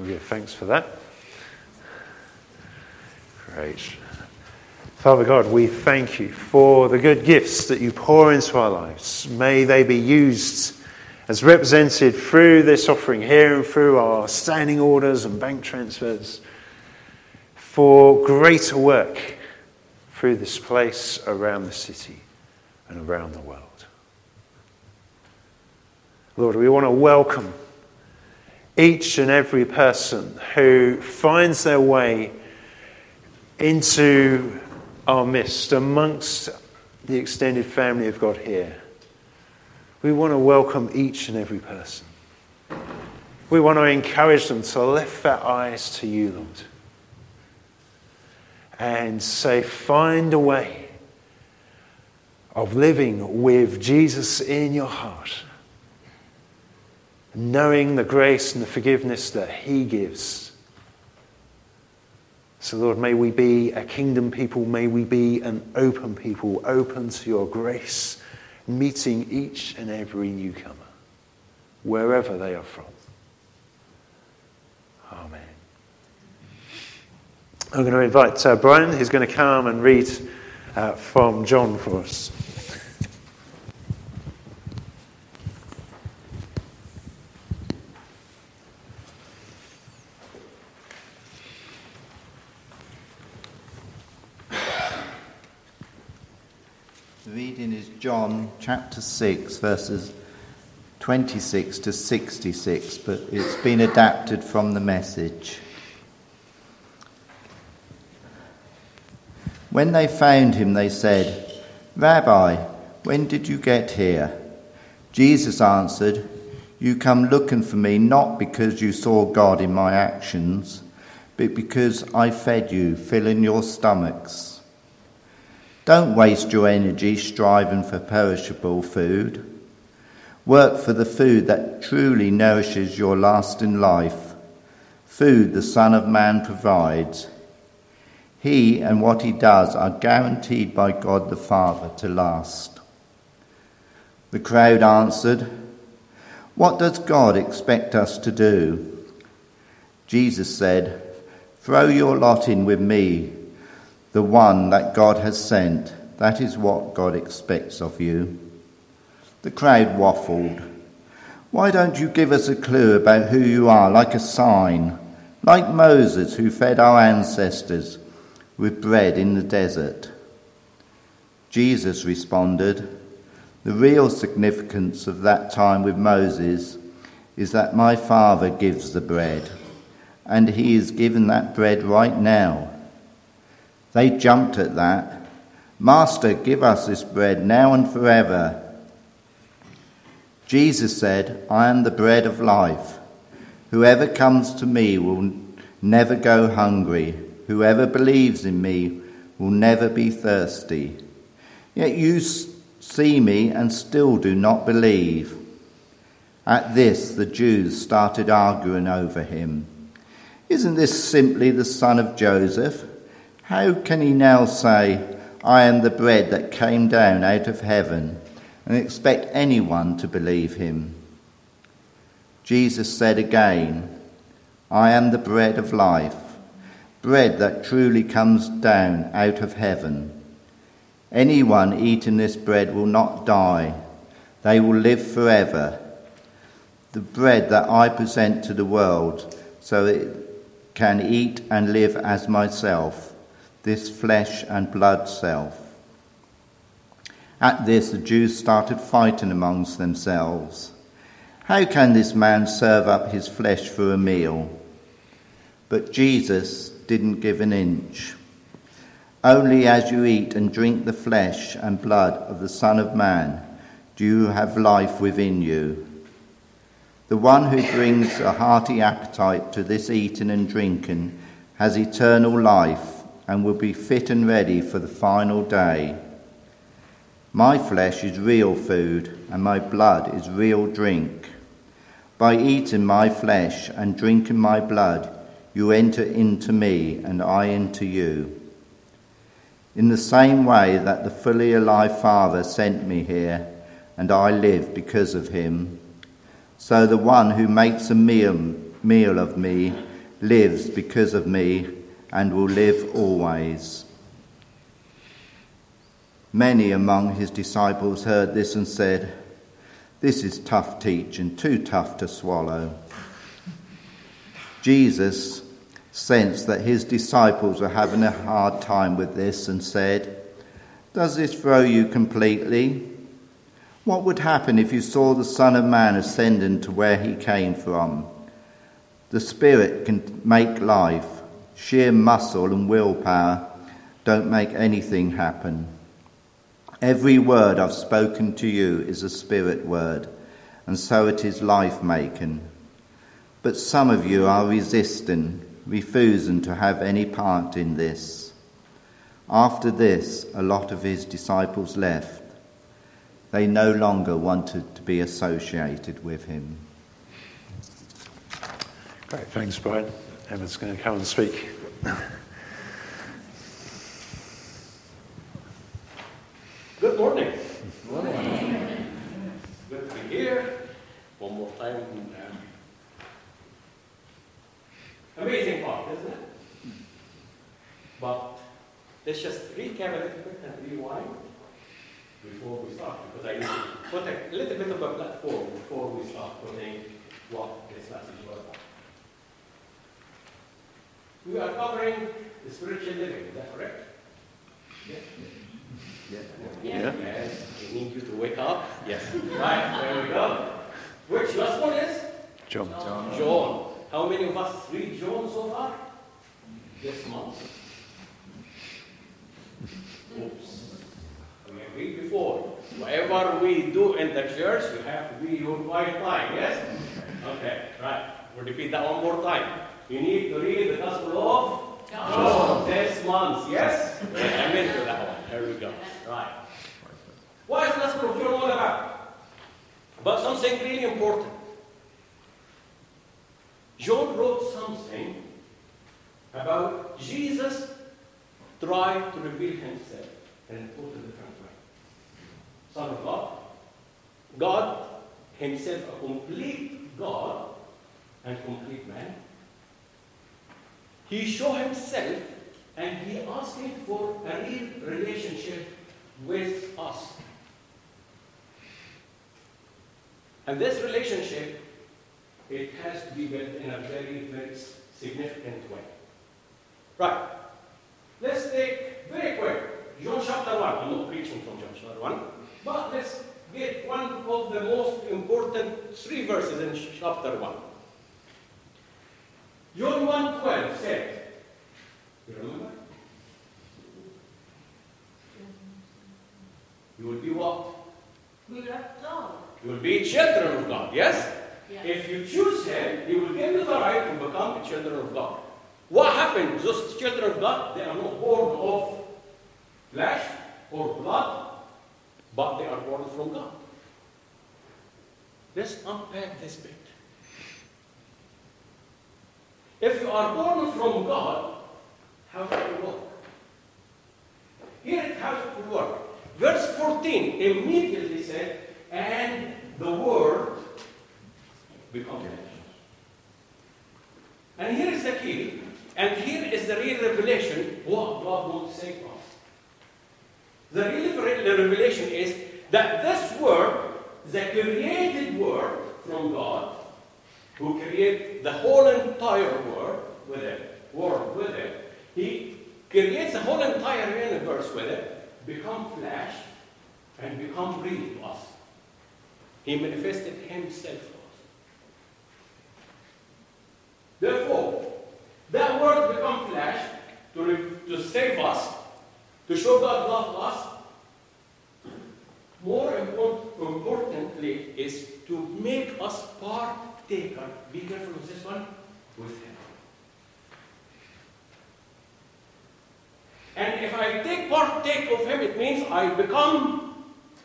give thanks for that. Great. Father God, we thank you for the good gifts that you pour into our lives. May they be used as represented through this offering here and through our standing orders and bank transfers for greater work through this place, around the city and around the world. Lord, we want to welcome each and every person who finds their way into our midst, amongst the extended family of God here. We want to welcome each and every person. We want to encourage them to lift their eyes to you, Lord, and say, find a way of living with Jesus in your heart, knowing the grace and the forgiveness that he gives. So Lord, may we be a kingdom people, may we be an open people, open to your grace, meeting each and every newcomer, wherever they are from. Amen. I'm going to invite Brian, who's going to come and read from John for us. The reading is John chapter 6, verses 26 to 66, but it's been adapted from the Message. When they found him, they said, "Rabbi, when did you get here?" Jesus answered, "You come looking for me not because you saw God in my actions, but because I fed you, filling your stomachs. Don't waste your energy striving for perishable food. Work for the food that truly nourishes your lasting life, food the Son of Man provides. He and what he does are guaranteed by God the Father to last." The crowd answered, "What does God expect us to do?" Jesus said, "Throw your lot in with me, the one that God has sent. That is what God expects of you." The crowd waffled. "Why don't you give us a clue about who you are, like a sign, like Moses who fed our ancestors with bread in the desert?" Jesus responded, "The real significance of that time with Moses is that my Father gives the bread, and he is given that bread right now." They jumped at that. "Master, give us this bread now and forever." Jesus said, "I am the bread of life. Whoever comes to me will never go hungry. Whoever believes in me will never be thirsty. Yet you see me and still do not believe." At this, the Jews started arguing over him. "Isn't this simply the son of Joseph? How can he now say, 'I am the bread that came down out of heaven,' and expect anyone to believe him?" Jesus said again, "I am the bread of life, bread that truly comes down out of heaven. Anyone eating this bread will not die. They will live forever. The bread that I present to the world so it can eat and live as myself, this flesh and blood self." At this, the Jews started fighting amongst themselves. "How can this man serve up his flesh for a meal?" But Jesus didn't give an inch. "Only as you eat and drink the flesh and blood of the Son of Man do you have life within you. The one who brings a hearty appetite to this eating and drinking has eternal life and will be fit and ready for the final day. My flesh is real food, and my blood is real drink. By eating my flesh and drinking my blood, you enter into me, and I into you. In the same way that the fully alive Father sent me here, and I live because of him, so the one who makes a meal of me lives because of me and will live always." Many among his disciples heard this and said, "This is tough teaching, too tough to swallow." Jesus sensed that his disciples were having a hard time with this and said, "Does this throw you completely? What would happen if you saw the Son of Man ascending to where he came from? The Spirit can make life. Sheer muscle and willpower don't make anything happen. Every word I've spoken to you is a Spirit word, and so it is life-making. But some of you are resisting, refusing to have any part in this." After this, a lot of his disciples left. They no longer wanted to be associated with him. Great, thanks, Brian. Emma's going to come and speak. Good morning. Good morning. Good to be here. One more time. Amazing part, isn't it? But let's just recap a little bit and rewind before we start, because I need to put a little bit of a platform before we start putting what this message is about. We are covering the spiritual living, is that correct? Yes. Yeah. Yes. We need you to wake up. Yes. Right, there we go. Which last one is? John. How many of us read John so far? This month. Oops. We agreed before. Whatever we do in the church, you have to be your quiet time, yes? Okay, right. We'll repeat that one more time. You need to read the Gospel of John this month, yes? I'm into that one. Here we go. Right. What is the Gospel of John all about? About something really important. John wrote something about Jesus trying to reveal himself in a totally different way. Son of God. God himself, a complete God and complete man. He showed himself and he asking for a real relationship with us. And this relationship, it has to be built in a very, very significant way. Right. Let's take very quick John chapter 1. I'm not preaching from John chapter 1, but let's get one of the most important 3 verses in chapter 1. John 1:12 said, you remember? You will be what? We love God. You will be children of God, yes? Yes. If you choose him, he will give you the right to become the children of God. What happened? Those children of God, they are not born of flesh or blood, but they are born from God. Let's unpack this bit. If you are born from God, how does it work? Here it how it work. Verse 14 immediately said, and the Word become flesh. And here is the key, and here is the real revelation, what God wants to say to us. The real revelation is that this Word, the created Word from God, who created the whole entire world with it, he creates the whole entire universe with it, become flesh, and become real to us. He manifested himself to us. Therefore, that word become flesh to save us, to show God love us. More importantly is to make us partaker. Be careful with this one. With him. And if I partake of him, it means I become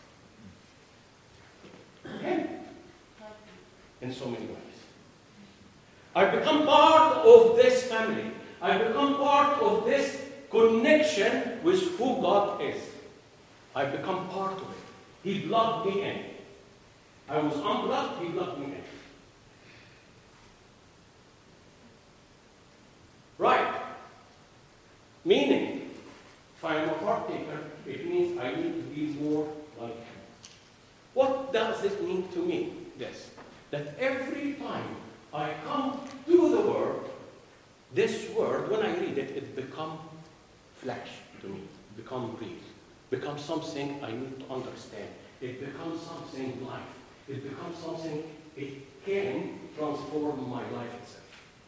him in so many ways. I become part of this family. I become part of this connection with who God is. I become part of it. He plugged me in. I was unplugged, he plugged me in. more like him. What does it mean to me? This. That every time I come to the Word, this Word, when I read it, it becomes flesh to me, becomes real, becomes something I need to understand. It becomes something life. It becomes something, it can transform my life itself.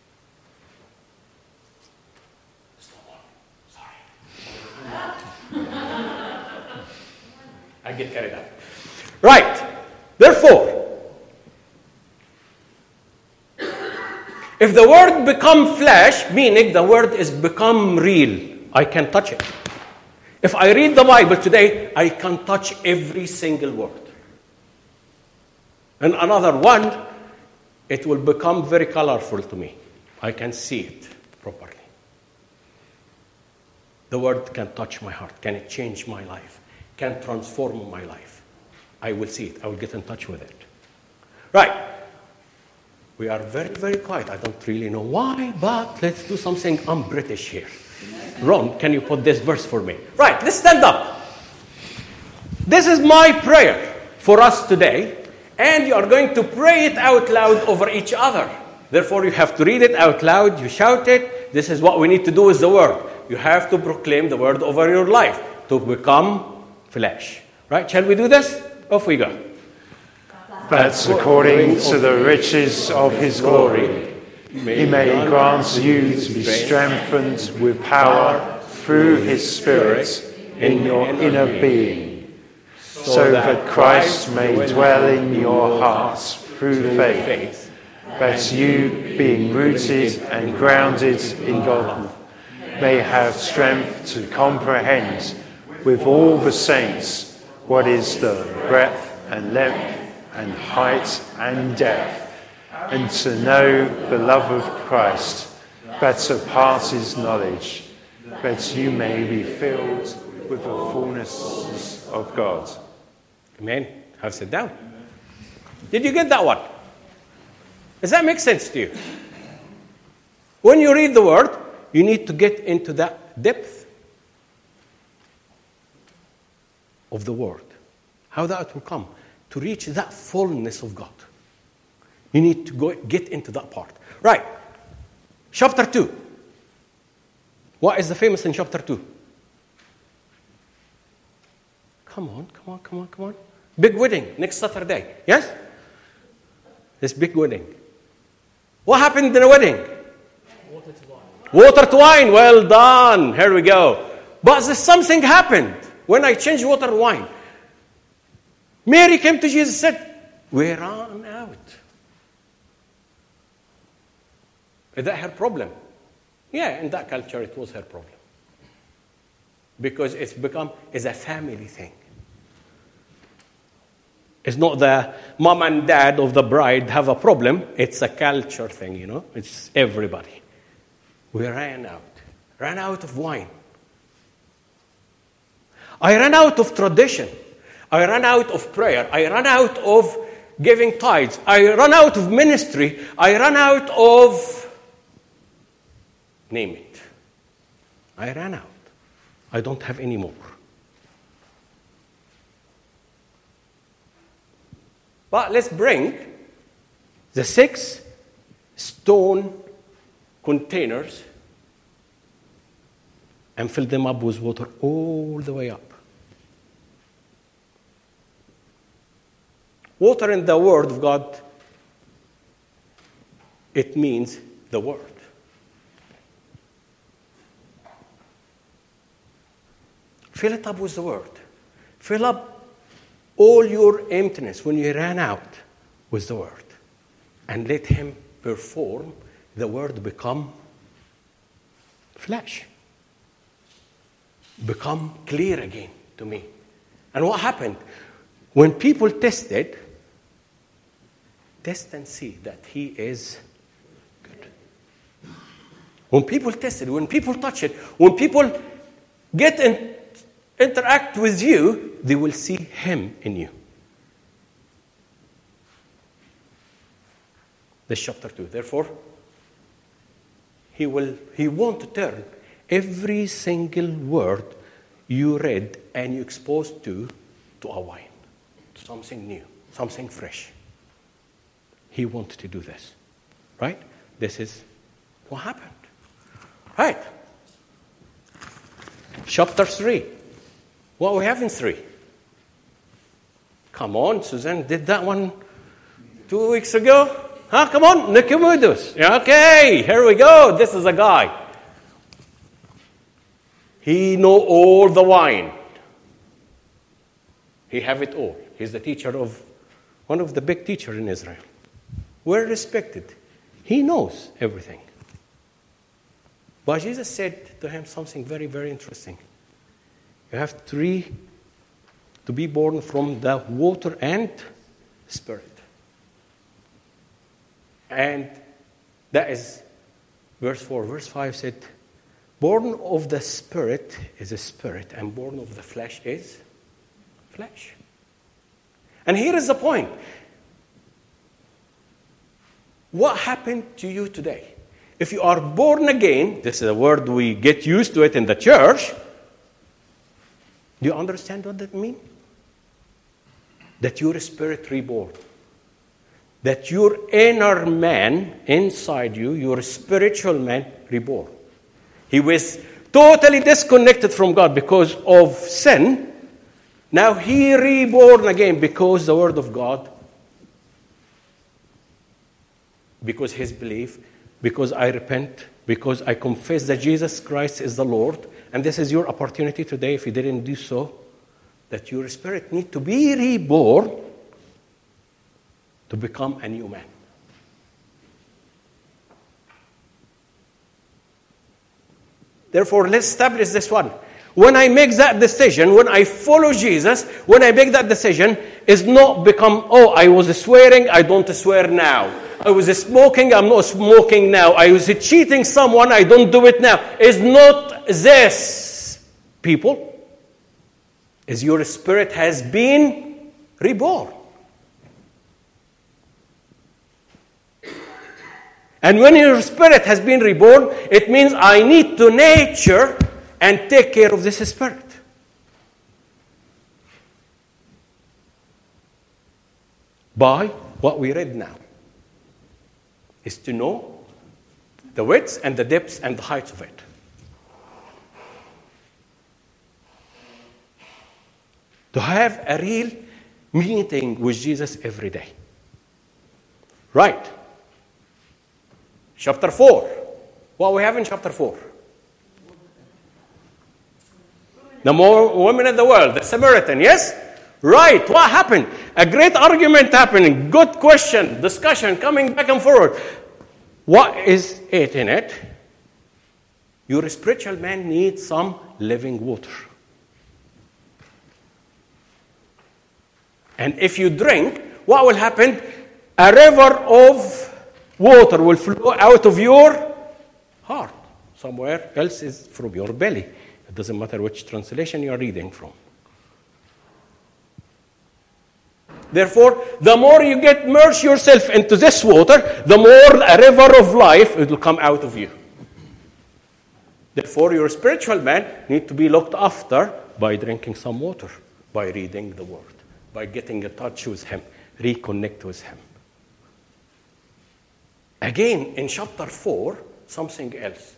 Sorry. I get carried out. Right. Therefore, if the Word become flesh, meaning the Word is become real, I can touch it. If I read the Bible today, I can touch every single word. And another one, it will become very colorful to me. I can see it properly. The Word can touch my heart. Can it change my life? Can transform my life? I will see it. I will get in touch with it. Right. We are very, very quiet. I don't really know why, but let's do something. I'm British here. Ron, can you put this verse for me? Right, let's stand up. This is my prayer for us today, and you are going to pray it out loud over each other. Therefore, you have to read it out loud. You shout it. This is what we need to do with the Word. You have to proclaim the Word over your life to become flesh. Right, shall we do this? Off we go. That according to the riches of his glory, he may grant you to be strengthened with power through his Spirit in your inner being, so that Christ may dwell in your hearts through faith, that you, being rooted and grounded in God, may have strength to comprehend with all the saints what is the breadth and length and height and depth, and to know the love of Christ that surpasses knowledge, that you may be filled with the fullness of God. Amen. Have sit down. Did you get that one? Does that make sense to you? When you read the Word, you need to get into that depth of the Word. How that will come? To reach that fullness of God. You need to get into that part. Right. Chapter 2. What is the famous in chapter 2? Come on. Big wedding next Saturday. Yes? This big wedding. What happened in the wedding? Water to wine. Water to wine. Well done. Here we go. But something happened when I changed water to wine. Mary came to Jesus and said, we ran out. Is that her problem? Yeah, in that culture it was her problem. Because it's a family thing. It's not the mom and dad of the bride have a problem. It's a culture thing, you know. It's everybody. We ran out of wine. I ran out of tradition. I ran out of prayer. I ran out of giving tithes. I ran out of ministry. I ran out of... name it. I ran out. I don't have any more. But let's bring the 6 stone containers and fill them up with water all the way up. Water in the Word of God, it means the Word. Fill it up with the Word. Fill up all your emptiness when you ran out with the Word. And let Him perform the Word become flesh. Become clear again to me. And what happened? When people tested, test and see that He is good. When people test it, when people touch it, when people interact with you, they will see Him in you. This chapter 2. Therefore, He wants to turn every single word you read and you exposed to to a wine, to something new, something fresh. He wanted to do this, right? This is what happened, right? Chapter 3. What we have in 3? Come on, Suzanne did that one 2 weeks ago. Huh? Come on, Nicodemus. Okay, here we go. This is a guy. He know all the wine. He have it all. He's the teacher of, one of the big teachers in Israel. Well respected. He knows everything. But Jesus said to him something very, very interesting. You have to be born from the water and spirit. And that is verse 4. Verse 5 said, born of the spirit is a spirit, and born of the flesh is flesh. And here is the point. What happened to you today? If you are born again, this is a word we get used to it in the church. Do you understand what that means? That you're a spirit reborn. That your inner man inside you, your spiritual man reborn. He was totally disconnected from God because of sin. Now he reborn again because the word of God, because his belief, because I repent, because I confess that Jesus Christ is the Lord. And this is your opportunity today, if you didn't do so, that your spirit need to be reborn to become a new man. Therefore, let's establish this one. When I make that decision, when I follow Jesus, when I make that decision, is not become, oh, I was swearing, I don't swear now. I was smoking, I'm not smoking now. I was cheating someone, I don't do it now. It's not this, people. Is your spirit has been reborn. And when your spirit has been reborn, it means I need to nurture and take care of this spirit. By what we read now is to know the width and the depths and the heights of it. To have a real meeting with Jesus every day. Right. Chapter 4. What we have in chapter 4? The more women in the world, the Samaritan, yes? Right. What happened? A great argument happening. Good question, discussion, coming back and forward. What is it in it? Your spiritual man needs some living water. And if you drink, what will happen? A river of water will flow out of your heart. Somewhere else is from your belly. It doesn't matter which translation you are reading from. Therefore, the more you get immerse yourself into this water, the more a river of life it will come out of you. Therefore, your spiritual man needs to be looked after by drinking some water, by reading the Word, by getting in touch with Him, reconnect with Him. Again, in chapter 4, something else.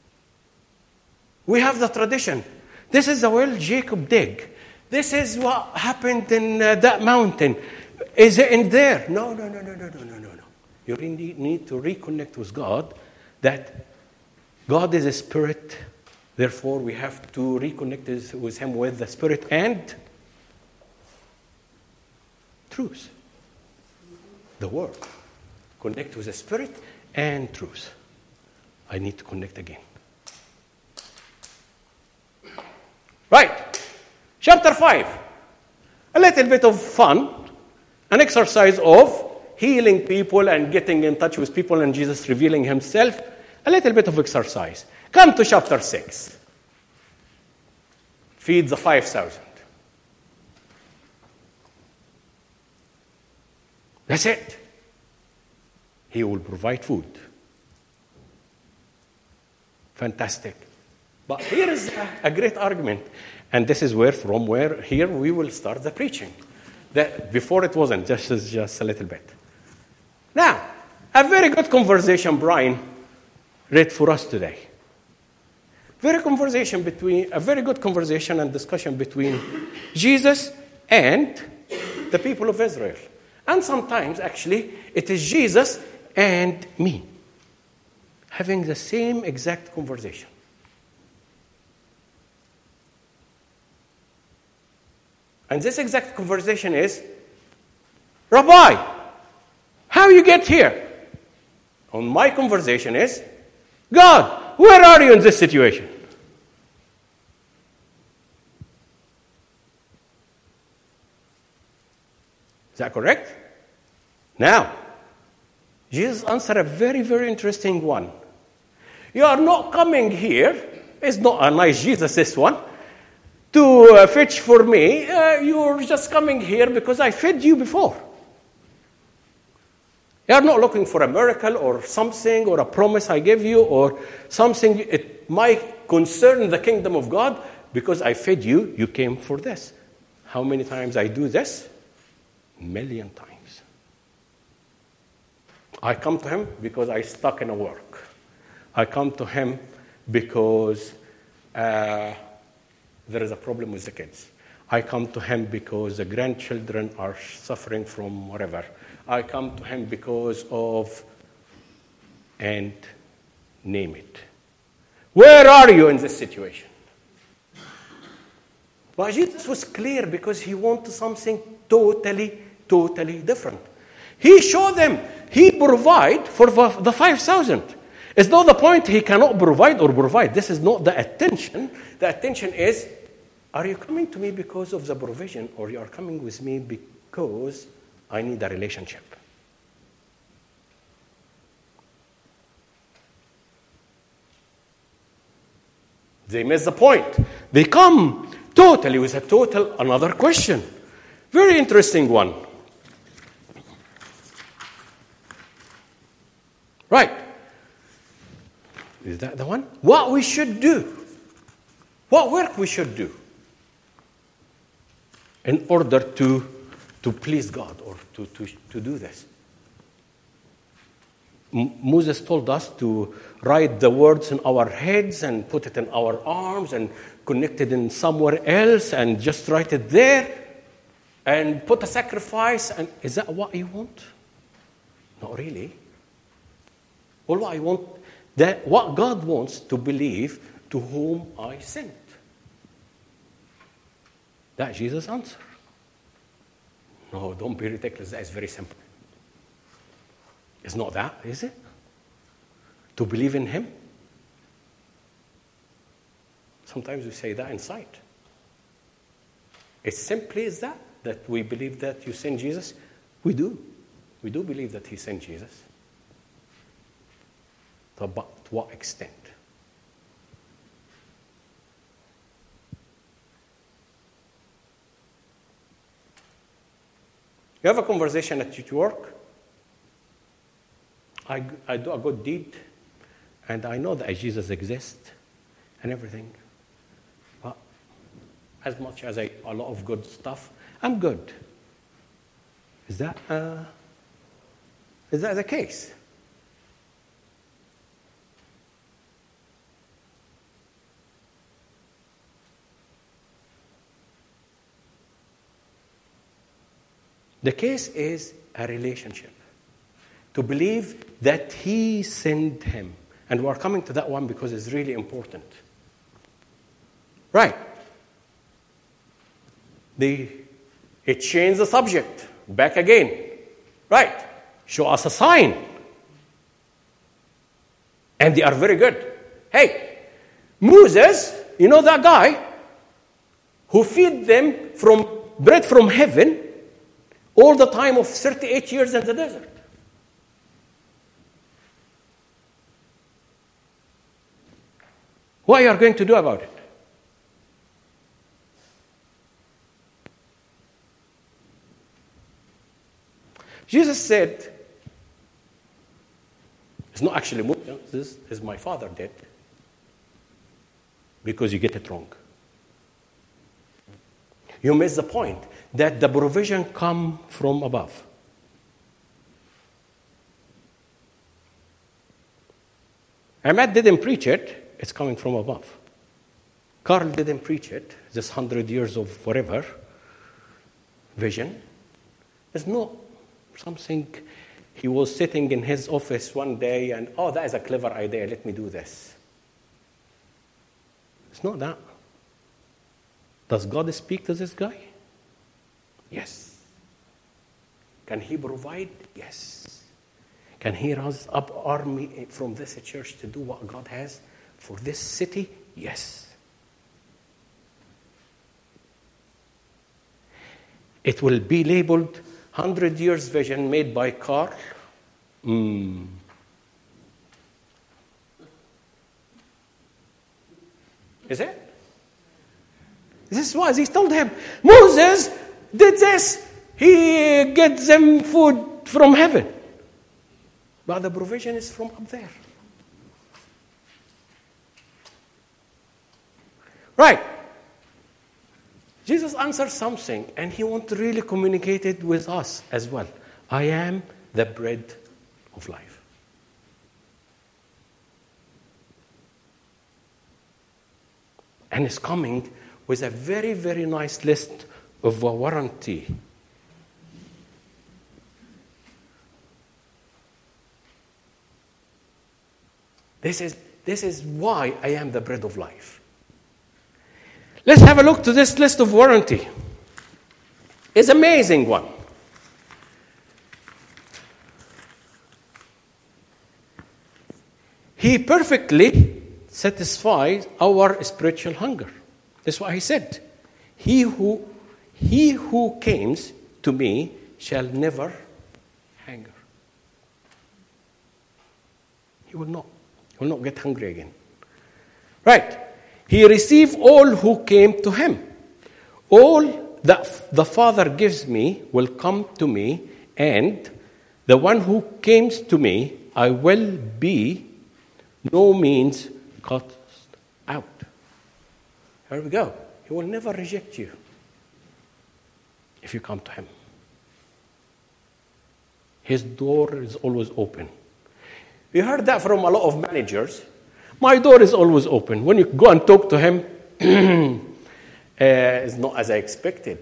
We have the tradition. This is the well Jacob dig. This is what happened in that mountain. Is it in there? No. You really need to reconnect with God, that God is a spirit. Therefore, we have to reconnect with Him with the spirit and truth. The Word. Connect with the spirit and truth. I need to connect again. Right. Chapter 5. A little bit of fun. An exercise of healing people and getting in touch with people and Jesus revealing Himself. A little bit of exercise. Come to chapter 6. Feed the 5,000. That's it. He will provide food. Fantastic. But here is a great argument. And this is here we will start the preaching. That before it wasn't, just a little bit. Now, a very good conversation Brian read for us today. A very good conversation and discussion between Jesus and the people of Israel. And sometimes, actually, it is Jesus and me having the same exact conversation. And this exact conversation is, Rabbi, how you get here? And my conversation is, God, where are you in this situation? Is that correct? Now, Jesus answered a very, very interesting one. You are not coming here. It's not a nice Jesus, this one. To fetch for me. You're just coming here because I fed you before. You are not looking for a miracle or something or a promise I gave you or something. It might concern the kingdom of God. Because I fed you, you came for this. How many times I do this? 1,000,000 times. I come to him because I stuck in a work. I come to him because there is a problem with the kids. I come to him because the grandchildren are suffering from whatever. I come to him because of, and name it. Where are you in this situation? But Jesus was clear because he wanted something totally different. He showed them, he provide for the 5,000. It's not the point he cannot provide. This is not the attention. The attention is, are you coming to me because of the provision or you are coming with me because I need a relationship? They miss the point. They come totally with another question. Very interesting one. Right. Is that the one? What we should do. What work we should do in order to please God or to do this. Moses told us to write the words in our heads and put it in our arms and connect it in somewhere else and just write it there and put a sacrifice. And is that what you want? Not really. Well, what I want, that what God wants to believe to whom I sent. That Jesus' answer. No, don't be ridiculous. That is very simple. It's not that, is it? To believe in him. Sometimes we say that in sight. It's simply is that we believe that you sent Jesus. We do. We do believe that he sent Jesus. But to what extent? You have a conversation at work. I do a good deed, and I know that Jesus exists and everything. But as much as a lot of good stuff, I'm good. Is that the case? The case is a relationship. To believe that he sent him. And we're coming to that one because it's really important. Right. It changed the subject. Back again. Right. Show us a sign. And they are very good. Hey, Moses, you know that guy who feed them from bread from heaven all the time of 38 years in the desert. What are you going to do about it? Jesus said, it's not actually Moses, this is my father did. because you get it wrong. You miss the point that the provision comes from above. Ahmed didn't preach it, it's coming from above. Carl didn't preach it, this 100 years of whatever vision. It's not something he was sitting in his office one day and, oh, that is a clever idea, let me do this. It's not that. Does God speak to this guy? Yes. Can he provide? Yes. Can he raise up an army from this church to do what God has for this city? Yes. It will be labeled 100 years vision made by Carl. Is it? This was, he told him, Moses did this. He gets them food from heaven. But the provision is from up there. Right. Jesus answers something, and he wants to really communicate it with us as well. I am the bread of life. And it's coming with a very, very nice list of a warranty. This is why I am the bread of life. Let's have a look to this list of warranty. It's an amazing one. He perfectly satisfies our spiritual hunger. That's what he said. He who comes to me shall never hunger. He will not get hungry again. Right. He received all who came to him. All that the Father gives me will come to me, and the one who comes to me, I will be no means cut out. Here we go. He will never reject you if you come to him. His door is always open. We heard that from a lot of managers. My door is always open. When you go and talk to him, it's not as I expected.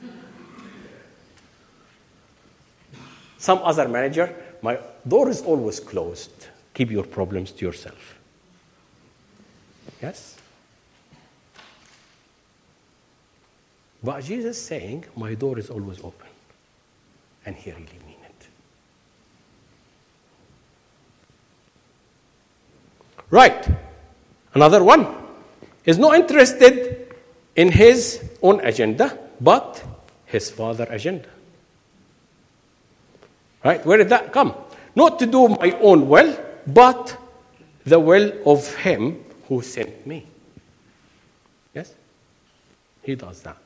Some other manager, my door is always closed. Keep your problems to yourself. Yes? But Jesus is saying, my door is always open. And he really means it. Right. Another one is not interested in his own agenda, but his Father's agenda. Right? Where did that come? Not to do my own will, but the will of him who sent me. Yes? He does that.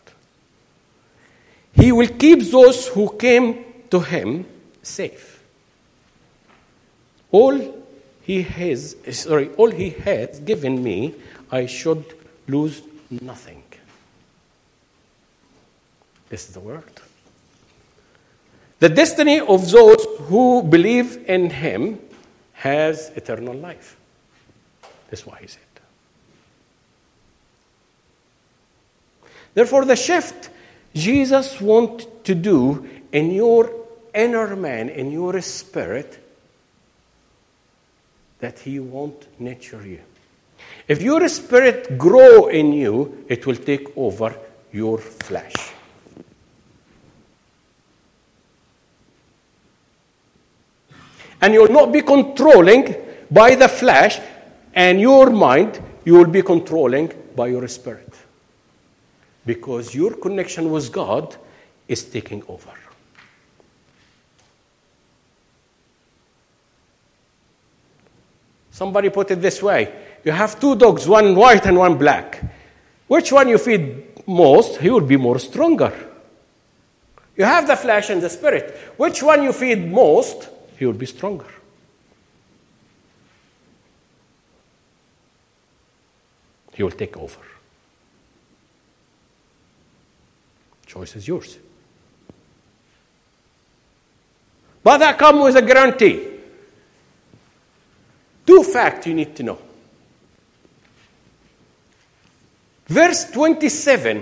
He will keep those who came to him safe. All he has given me, I should lose nothing. This is the word. The destiny of those who believe in him has eternal life. That's why he said. Therefore, the shift Jesus wants to do in your inner man, in your spirit, that he won't nurture you. If your spirit grow in you, it will take over your flesh. And you will not be controlling by the flesh and your mind, you will be controlling by your spirit. Because your connection with God is taking over. Somebody put it this way. You have two dogs, one white and one black. Which one you feed most, he will be more stronger. You have the flesh and the spirit. Which one you feed most, he will be stronger. He will take over. Choice is yours. But that comes with a guarantee. Two facts you need to know. Verse 27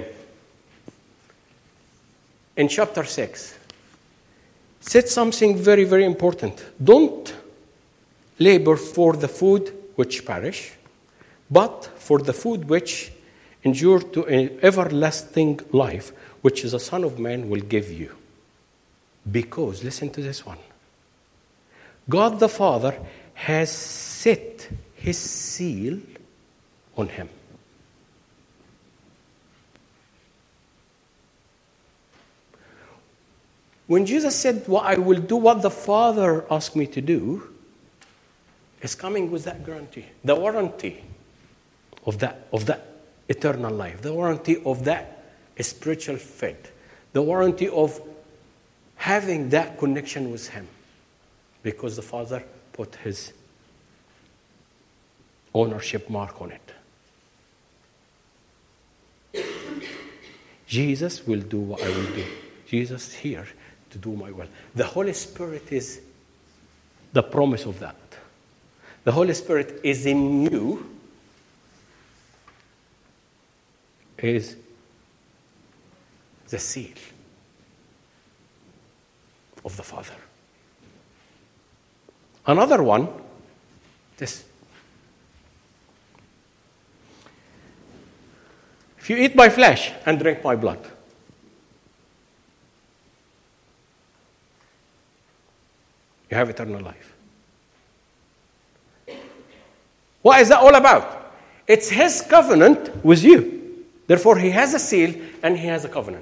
in chapter 6 said something very, very important. Don't labor for the food which perish, but for the food which endure to an everlasting life, which the Son of Man will give you. Because, listen to this one, God the Father has set his seal on him. When Jesus said, "Well, I will do what the Father asked me to do," it's coming with that guarantee, the warranty of that eternal life, the warranty of that spiritual faith, the warranty of having that connection with him, because the Father put his ownership mark on it. Jesus will do what I will do. Jesus is here to do my will. The Holy Spirit is the promise of that. The Holy Spirit is in you, is the seal of the Father. Another one, this. If you eat my flesh and drink my blood, you have eternal life. What is that all about? It's his covenant with you. Therefore, he has a seal and he has a covenant.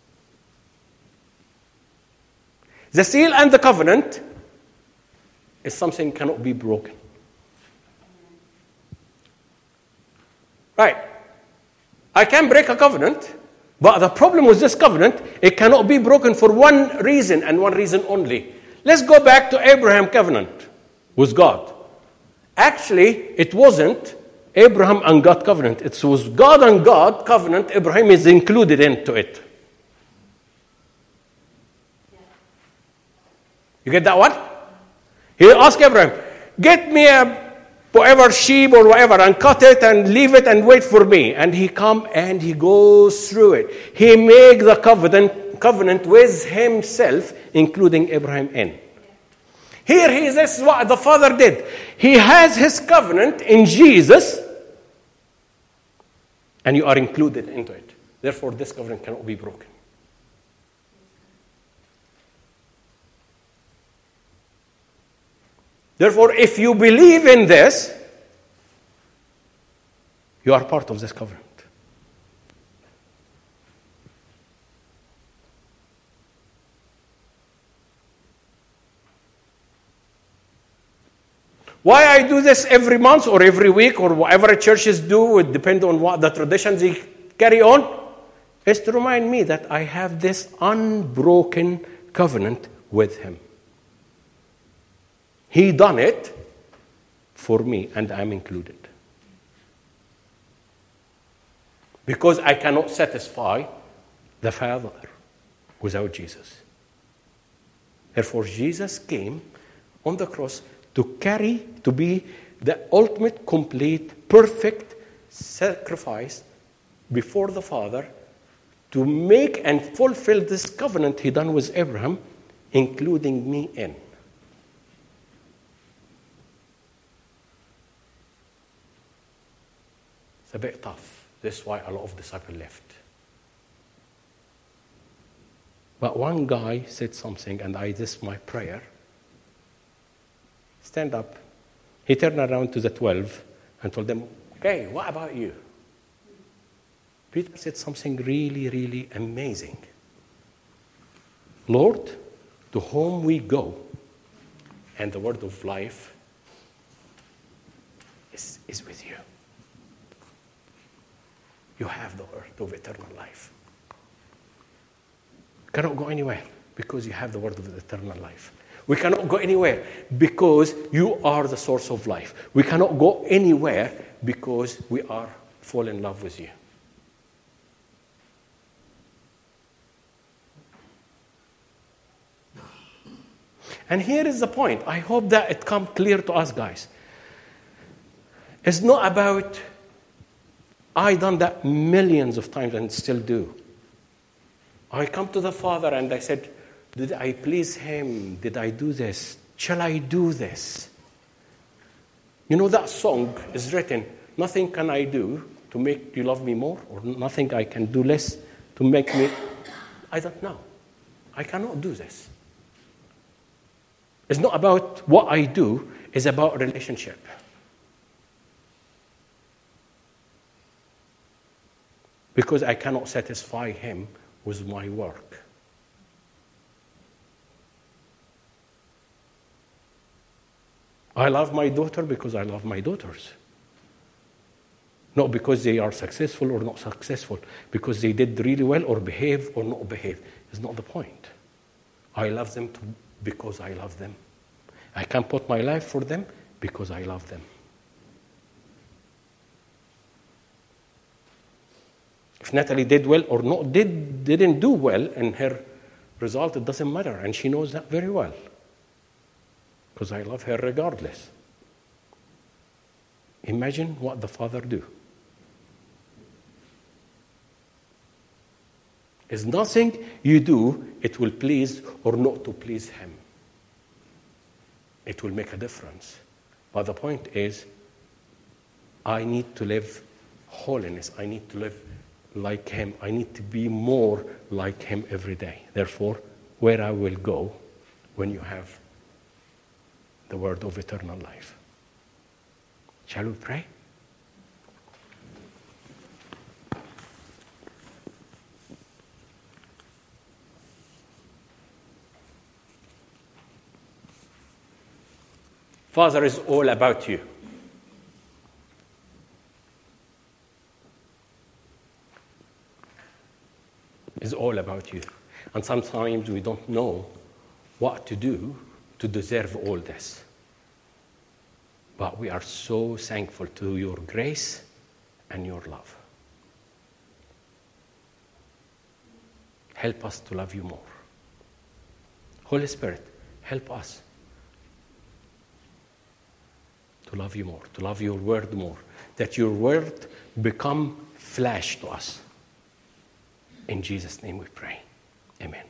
The seal and the covenant is something cannot be broken. Right. I can break a covenant, but the problem with this covenant, it cannot be broken for one reason and one reason only. Let's go back to Abraham's covenant with God. Actually, it wasn't Abraham and God covenant. It was God and God covenant. Abraham is included into it. You get that one? He asked Abraham, get me whatever sheep or whatever and cut it and leave it and wait for me. And he come and he goes through it. He make the covenant with himself, including Abraham in. Here, this is what the Father did. He has his covenant in Jesus, and you are included into it. Therefore, this covenant cannot be broken. Therefore, if you believe in this, you are part of this covenant. Why I do this every month or every week or whatever churches do, it depends on what the traditions they carry on, is to remind me that I have this unbroken covenant with him. He done it for me, and I'm included. Because I cannot satisfy the Father without Jesus. Therefore, Jesus came on the cross to be the ultimate, complete, perfect sacrifice before the Father, to make and fulfill this covenant he done with Abraham, including me in. It's a bit tough. This is why a lot of disciples left. But one guy said something, and this is my prayer. Stand up. He turned around to the 12 and told them, okay, what about you? Peter said something really, really amazing. Lord, to whom we go, and the word of life is with you. You have the word of eternal life. You cannot go anywhere because you have the word of eternal life. We cannot go anywhere because you are the source of life. We cannot go anywhere because we are fall in love with you. And here is the point. I hope that it comes clear to us, guys. It's not about, I done that millions of times and still do. I come to the Father and I said, did I please Him? Did I do this? Shall I do this? You know, that song is written, nothing can I do to make you love me more, or nothing I can do less to make me... I don't know. I cannot do this. It's not about what I do, it's about relationship. Because I cannot satisfy Him with my work. I love my daughter because I love my daughters. Not because they are successful or not successful. Because they did really well or behave or not behave. It's not the point. I love them because I love them. I can put my life for them because I love them. If Natalie did well or not didn't do well in her result, it doesn't matter. And she knows that very well. Because I love her regardless. Imagine what the Father do. It's nothing you do, it will please or not to please Him. It will make a difference. But the point is, I need to live holiness. I need to live like Him. I need to be more like Him every day. Therefore, where I will go when you have the word of eternal life. Shall we pray? Father, is all about you. It's all about you. And sometimes we don't know what to do to deserve all this. But we are so thankful to your grace and your love. Help us to love you more. Holy Spirit, help us to love you more, to love your word more, that your word become flesh to us. In Jesus' name we pray. Amen.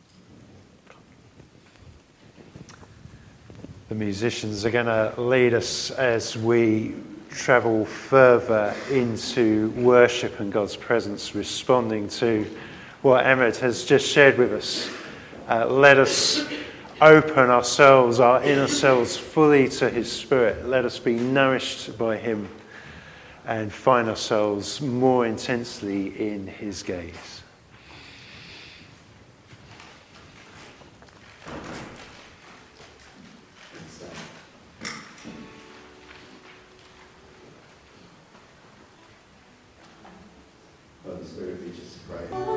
The musicians are going to lead us as we travel further into worship and God's presence, responding to what Emmett has just shared with us. Let us open ourselves, our inner selves, fully to His Spirit. Let us be nourished by Him and find ourselves more intensely in His gaze. Holy Spirit, we just pray.